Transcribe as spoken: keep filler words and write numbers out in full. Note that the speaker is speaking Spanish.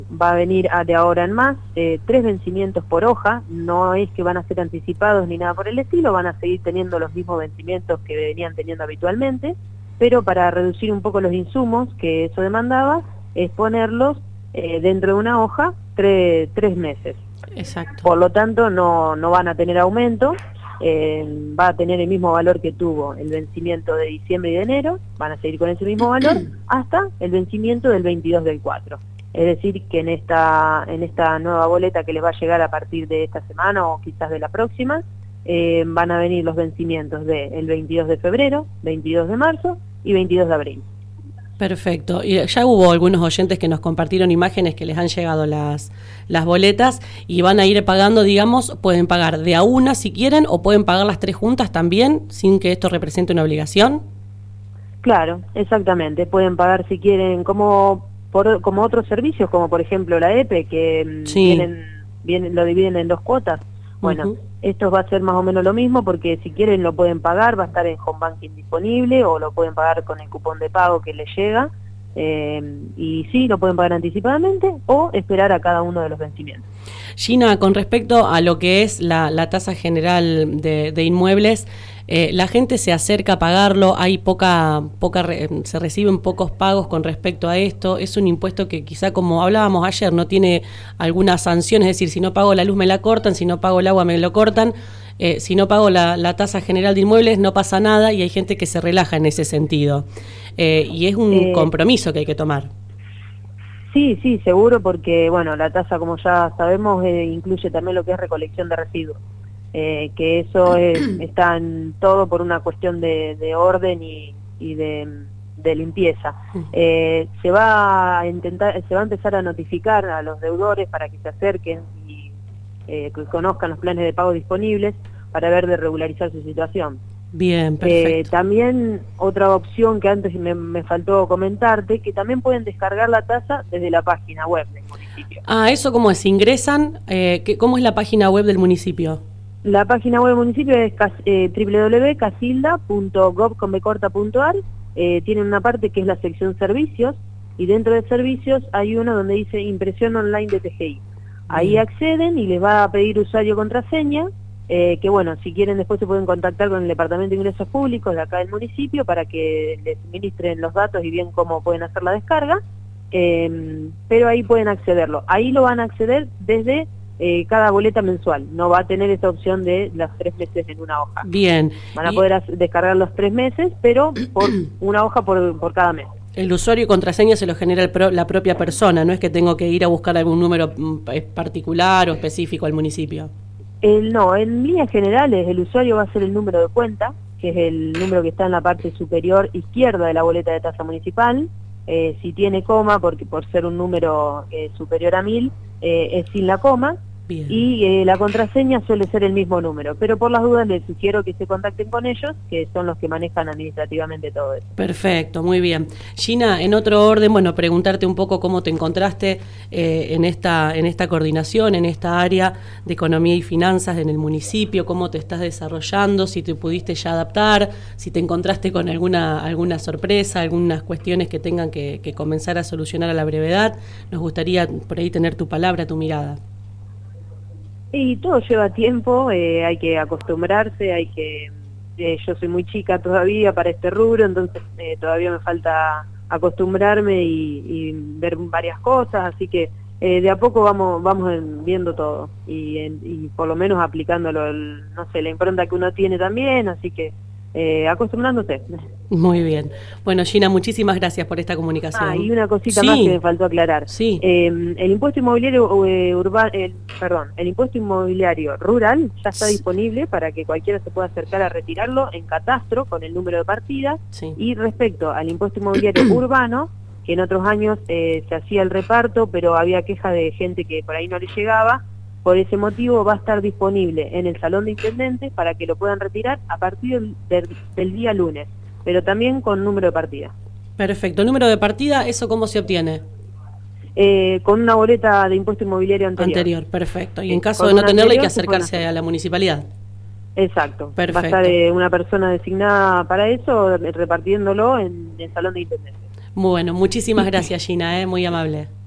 va a venir a, de ahora en más, eh, tres vencimientos por hoja, no es que van a ser anticipados ni nada por el estilo, van a seguir teniendo los mismos vencimientos que venían teniendo habitualmente, pero para reducir un poco los insumos que eso demandaba, es ponerlos eh, dentro de una hoja tre, tres meses. Exacto. Por lo tanto, no, no van a tener aumento, eh, va a tener el mismo valor que tuvo el vencimiento de diciembre y de enero, van a seguir con ese mismo valor hasta el vencimiento del veintidós del cuatro. Es decir, que en esta, en esta nueva boleta que les va a llegar a partir de esta semana o quizás de la próxima, eh, van a venir los vencimientos del veintidós de febrero, veintidós de marzo y veintidós de abril. Perfecto. Y ya hubo algunos oyentes que nos compartieron imágenes que les han llegado las, las boletas y van a ir pagando, digamos, pueden pagar de a una si quieren o pueden pagar las tres juntas también sin que esto represente una obligación. Claro, exactamente. Pueden pagar si quieren como por, como otros servicios, como por ejemplo la E P E, que sí. vienen, vienen, lo dividen en dos cuotas. Bueno, uh-huh. Esto va a ser más o menos lo mismo porque si quieren lo pueden pagar, va a estar en home banking disponible o lo pueden pagar con el cupón de pago que les llega eh, y sí, lo pueden pagar anticipadamente o esperar a cada uno de los vencimientos. Gina, con respecto a lo que es la, la tasa general de, de inmuebles, eh, la gente se acerca a pagarlo, hay poca, poca re, se reciben pocos pagos con respecto a esto, es un impuesto que quizá, como hablábamos ayer, no tiene alguna sanción, es decir, si no pago la luz me la cortan, si no pago el agua me lo cortan, eh, si no pago la, la tasa general de inmuebles no pasa nada y hay gente que se relaja en ese sentido, eh, y es un eh, compromiso que hay que tomar. Sí, sí, seguro, porque bueno, la tasa, como ya sabemos, eh, incluye también lo que es recolección de residuos, eh, que eso es, está en todo por una cuestión de, de orden y, y de, de limpieza. Eh, se va a intentar, se va a empezar a notificar a los deudores para que se acerquen y eh, que conozcan los planes de pago disponibles para ver de regularizar su situación. Bien, perfecto. Eh, también otra opción que antes me, me faltó comentarte, que también pueden descargar la tasa desde la página web del municipio. Ah, ¿eso cómo es? ¿Ingresan? Eh, ¿qué, ¿Cómo es la página web del municipio? La página web del municipio es eh, doble u doble u doble u punto casilda punto gob punto a r. Eh, tienen una parte que es la sección servicios, y dentro de servicios hay uno donde dice impresión online de T G I. Ahí Bien. acceden y les va a pedir usuario y contraseña. Eh, que bueno, si quieren después se pueden contactar con el Departamento de Ingresos Públicos de acá del municipio para que les suministren los datos y bien cómo pueden hacer la descarga, eh, pero ahí pueden accederlo. Ahí lo van a acceder desde eh, cada boleta mensual, no va a tener esa opción de los tres meses en una hoja. Bien. Van a poder descargar los tres meses, pero por una hoja por, por cada mes. El usuario y contraseña se lo genera el pro, la propia persona, no es que tengo que ir a buscar algún número particular o específico al municipio. El, no, en líneas generales el usuario va a ser el número de cuenta, que es el número que está en la parte superior izquierda de la boleta de tasa municipal. Eh, si tiene coma, porque por ser un número eh, superior a mil, eh, es sin la coma. Bien. Y eh, la contraseña suele ser el mismo número, pero por las dudas les sugiero que se contacten con ellos, que son los que manejan administrativamente todo eso. Perfecto, muy bien. Gina, en otro orden, bueno, preguntarte un poco cómo te encontraste eh, en esta en esta coordinación, en esta área de economía y finanzas en el municipio, cómo te estás desarrollando, si te pudiste ya adaptar, si te encontraste con alguna alguna sorpresa, algunas cuestiones que tengan que, que comenzar a solucionar a la brevedad. Nos gustaría por ahí tener tu palabra, tu mirada. Y todo lleva tiempo, eh, hay que acostumbrarse, hay que... Eh, yo soy muy chica todavía para este rubro, entonces eh, todavía me falta acostumbrarme y, y ver varias cosas, así que eh, de a poco vamos vamos viendo todo y, y por lo menos aplicándolo, el, no sé, la impronta que uno tiene también, así que eh, acostumbrándose. Muy bien. Bueno, Gina, muchísimas gracias por esta comunicación. Ah, y una cosita sí. más que me faltó aclarar. Sí. Eh, el impuesto inmobiliario eh, urbano, el, perdón, el impuesto inmobiliario rural ya está sí. disponible para que cualquiera se pueda acercar a retirarlo en catastro con el número de partida. Sí. Y respecto al impuesto inmobiliario urbano, que en otros años eh, se hacía el reparto, pero había queja de gente que por ahí no le llegaba. Por ese motivo va a estar disponible en el Salón de Intendentes para que lo puedan retirar a partir del, del día lunes, pero también con número de partida. Perfecto. ¿Número de partida, eso cómo se obtiene? Eh, con una boleta de impuesto inmobiliario anterior. Anterior, perfecto. Y en Sí, caso de no tenerla anterior, hay que acercarse a la municipalidad. Exacto. Perfecto. Va a estar eh, una persona designada para eso, repartiéndolo en el Salón de Intendentes. Bueno, muchísimas gracias, Gina, eh, muy amable.